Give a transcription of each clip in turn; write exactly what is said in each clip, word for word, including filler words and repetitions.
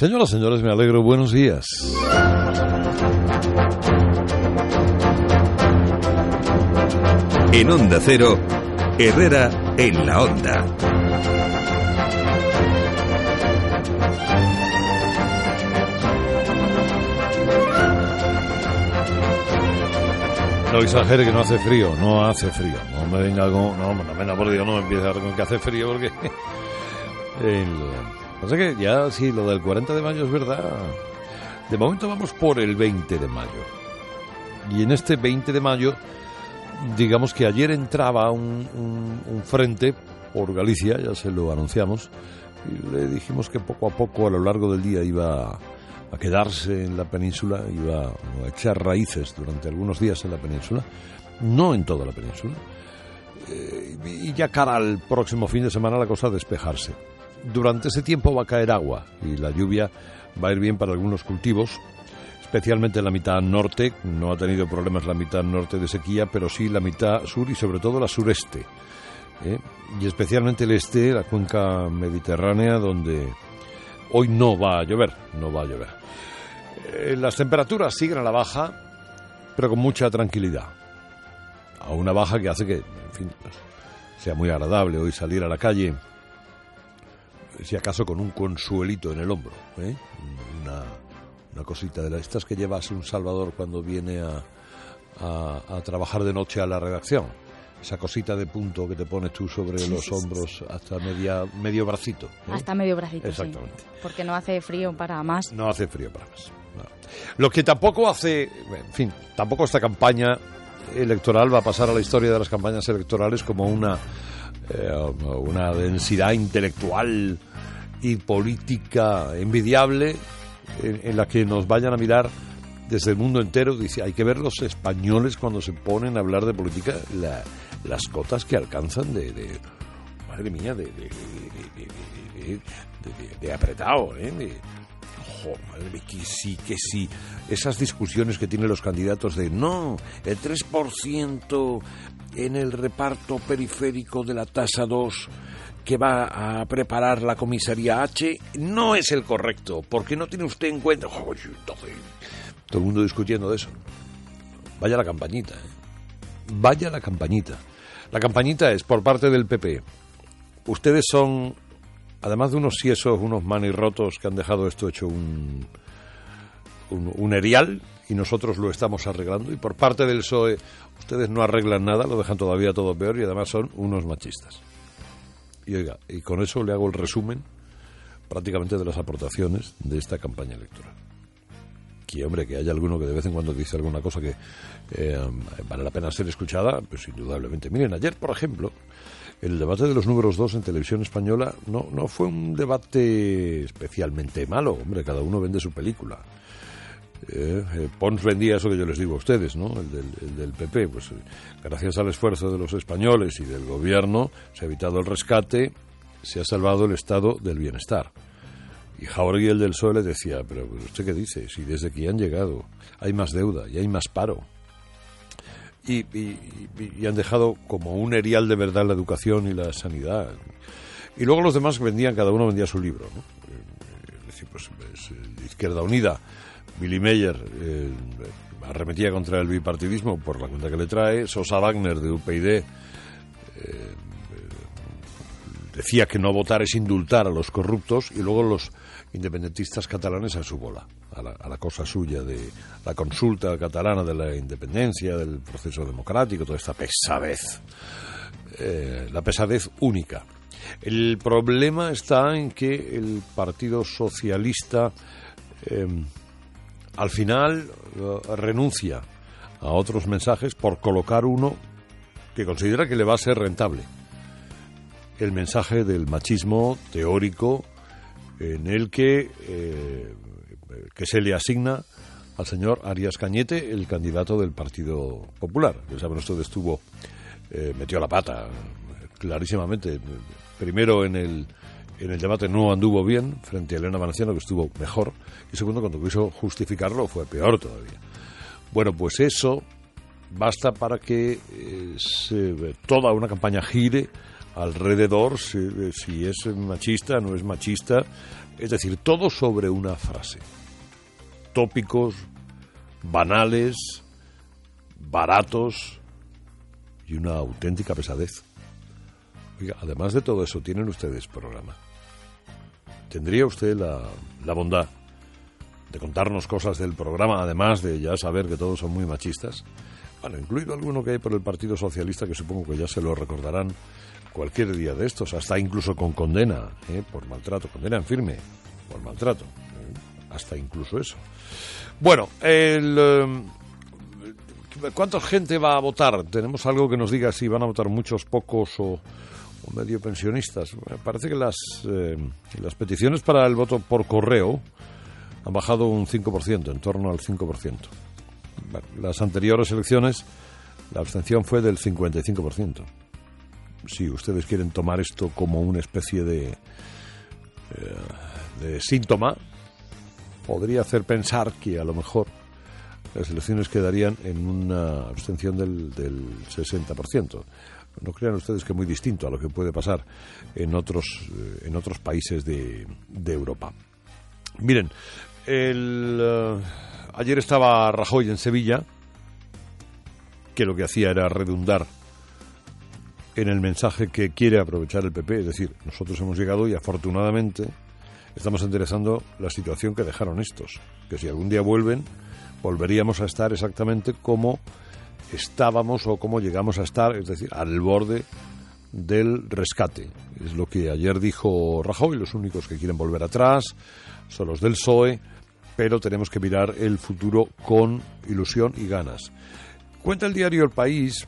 Señoras, señores, me alegro. Buenos días. En Onda Cero, Herrera en la Onda. No exagere que no hace frío, no hace frío. No me venga con... No, no, venga, por Dios, no me empiece a con que hace frío porque... el... Pasa que ya, sí, lo del cuarenta de mayo es verdad. De momento vamos por el veinte de mayo. Y en este veinte de mayo, digamos que ayer entraba un, un, un frente por Galicia, ya se lo anunciamos, y le dijimos que poco a poco, a lo largo del día, iba a quedarse en la península, iba a echar raíces durante algunos días en la península, no en toda la península, eh, y ya cara al próximo fin de semana la cosa a despejarse. Durante ese tiempo va a caer agua y la lluvia va a ir bien para algunos cultivos, especialmente en la mitad norte. No ha tenido problemas la mitad norte de sequía, pero sí la mitad sur y sobre todo la sureste, ¿eh? Y especialmente el este, la cuenca mediterránea, donde hoy no va a llover, no va a llover. Eh, las temperaturas siguen a la baja, pero con mucha tranquilidad. A una baja que hace que, en fin, pues, sea muy agradable hoy salir a la calle, si acaso con un consuelito en el hombro, ¿eh? Una, una cosita de las estas que llevas un Salvador cuando viene a, a, a trabajar de noche a la redacción. Esa cosita de punto que te pones tú sobre sí, los sí, hombros sí. hasta media, medio bracito, ¿eh? Hasta medio bracito, exactamente. Sí. Porque no hace frío para más. No hace frío para más. No. Lo que tampoco hace, en fin, tampoco esta campaña electoral va a pasar a la historia de las campañas electorales como una, eh, una densidad intelectual y política envidiable en, en la que nos vayan a mirar desde el mundo entero. Dice, hay que ver los españoles cuando se ponen a hablar de política, la, las cotas que alcanzan de, de madre mía, de, de, de, de, de, de, de apretado, ¿eh? De, oh, madre mía, que sí, que sí. Esas discusiones que tienen los candidatos de no, el tres por ciento en el reparto periférico de la tasa dos que va a preparar la comisaría H no es el correcto, porque no tiene usted en cuenta... Oh, todo el mundo discutiendo de eso. Vaya la campañita, ¿eh? Vaya la campañita. La campañita es por parte del P P. Ustedes son, además de unos siesos, unos manirrotos que han dejado esto hecho un, un, un erial, y nosotros lo estamos arreglando. Y por parte del P S O E, ustedes no arreglan nada, lo dejan todavía todo peor, y además son unos machistas. Y oiga, y con eso le hago el resumen prácticamente de las aportaciones de esta campaña electoral. Que, hombre, que haya alguno que de vez en cuando dice alguna cosa que eh, vale la pena ser escuchada, pues indudablemente. Miren, ayer, por ejemplo, el debate de los números dos en Televisión Española no, no fue un debate especialmente malo. Hombre, cada uno vende su película. Eh, eh, Pons vendía eso que yo les digo a ustedes, ¿no? El del, el del P P. Pues eh, gracias al esfuerzo de los españoles y del gobierno se ha evitado el rescate, se ha salvado el estado del bienestar. Y Jáuregui, el del P S O E, le decía, pero ¿usted qué dice? Si desde que han llegado hay más deuda y hay más paro. Y, y, y han dejado como un erial de verdad la educación y la sanidad. Y luego los demás vendían, cada uno vendía su libro, ¿no? Es decir, pues, pues Izquierda Unida, Billy Meyer eh, arremetía contra el bipartidismo por la cuenta que le trae. Sosa Wagner, de U P y D, eh, decía que no votar es indultar a los corruptos, y luego los independentistas catalanes a su bola, a la, a la cosa suya de la consulta catalana de la independencia, del proceso democrático, toda esta pesadez, eh, la pesadez única. El problema está en que el Partido Socialista eh, al final eh, renuncia a otros mensajes por colocar uno que considera que le va a ser rentable. El mensaje del machismo teórico, en el que, eh, que se le asigna al señor Arias Cañete, el candidato del Partido Popular. Ya saben ustedes, estuvo, eh, metió la pata clarísimamente. Primero en el, en el debate no anduvo bien frente a Elena Valenciano, que estuvo mejor, y segundo, cuando quiso justificarlo, fue peor todavía. Bueno, pues eso basta para que eh, se, toda una campaña gire alrededor, si, si es machista, no es machista, es decir, todo sobre una frase. Tópicos, banales, baratos y una auténtica pesadez. Oiga, además de todo eso, tienen ustedes programa. ¿Tendría usted la, la bondad de contarnos cosas del programa, además de ya saber que todos son muy machistas? Bueno, incluido alguno que hay por el Partido Socialista, que supongo que ya se lo recordarán cualquier día de estos, hasta incluso con condena, ¿eh? por maltrato, condena en firme, por maltrato, ¿eh? hasta incluso eso. Bueno, el, eh, ¿cuánta gente va a votar? ¿Tenemos algo que nos diga si van a votar muchos, pocos o, o medio pensionistas? Me parece que las, eh, las peticiones para el voto por correo han bajado un cinco por ciento, en torno al cinco por ciento. Bueno, las anteriores elecciones la abstención fue del cincuenta y cinco por ciento. Si ustedes quieren tomar esto como una especie de, eh, de síntoma, podría hacer pensar que a lo mejor las elecciones quedarían en una abstención del, del sesenta por ciento. No crean ustedes que es muy distinto a lo que puede pasar en otros, eh, en otros países de, de Europa. Miren, el, uh, ayer estaba Rajoy en Sevilla, que lo que hacía era redundar en el mensaje que quiere aprovechar el P P, es decir, nosotros hemos llegado y afortunadamente estamos enderezando la situación que dejaron estos, que si algún día vuelven, volveríamos a estar exactamente como estábamos o como llegamos a estar, es decir, al borde del rescate. Es lo que ayer dijo Rajoy, los únicos que quieren volver atrás son los del P S O E, pero tenemos que mirar el futuro con ilusión y ganas. Cuenta el diario El País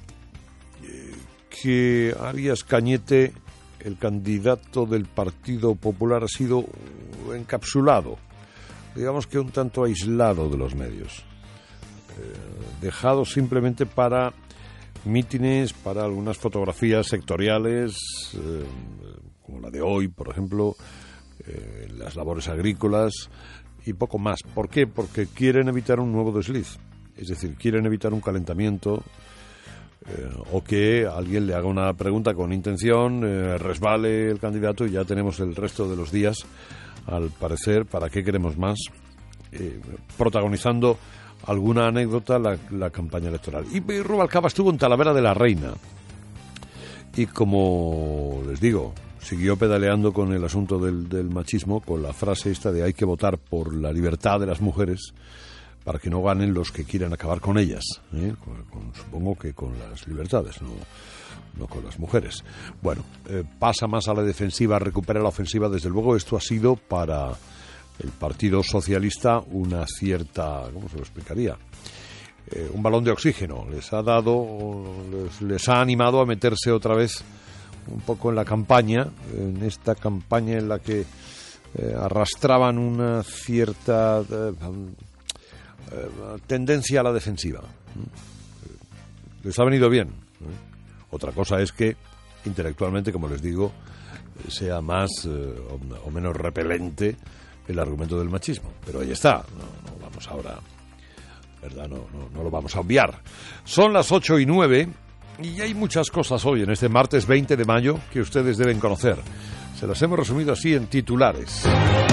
que Arias Cañete, el candidato del Partido Popular, ha sido encapsulado, digamos que un tanto aislado de los medios, eh, dejado simplemente para mítines, para algunas fotografías sectoriales, eh, como la de hoy, por ejemplo, eh, las labores agrícolas y poco más. ¿Por qué? Porque quieren evitar un nuevo desliz, es decir, quieren evitar un calentamiento. Eh, o que alguien le haga una pregunta con intención, eh, resbale el candidato y ya tenemos el resto de los días, al parecer, ¿para qué queremos más? Eh, protagonizando alguna anécdota la, la campaña electoral. Y Rubalcaba estuvo en Talavera de la Reina y, como les digo, siguió pedaleando con el asunto del, del machismo, con la frase esta de hay que votar por la libertad de las mujeres para que no ganen los que quieran acabar con ellas, ¿eh? con, con, supongo que con las libertades, no, no con las mujeres. Bueno, eh, pasa más a la defensiva, recupera la ofensiva. Desde luego esto ha sido para el Partido Socialista una cierta, ¿cómo se lo explicaría? Eh, un balón de oxígeno. Les ha dado, les, les ha animado a meterse otra vez un poco en la campaña, en esta campaña en la que eh, arrastraban una cierta Eh, tendencia a la defensiva. Les ha venido bien. Otra cosa es que intelectualmente, como les digo, sea más eh, o menos repelente el argumento del machismo. Pero ahí está. No, no vamos ahora, ¿verdad? No, no, no lo vamos a obviar. Son las ocho y nueve y hay muchas cosas hoy, en este martes veinte de mayo, que ustedes deben conocer. Se las hemos resumido así en titulares.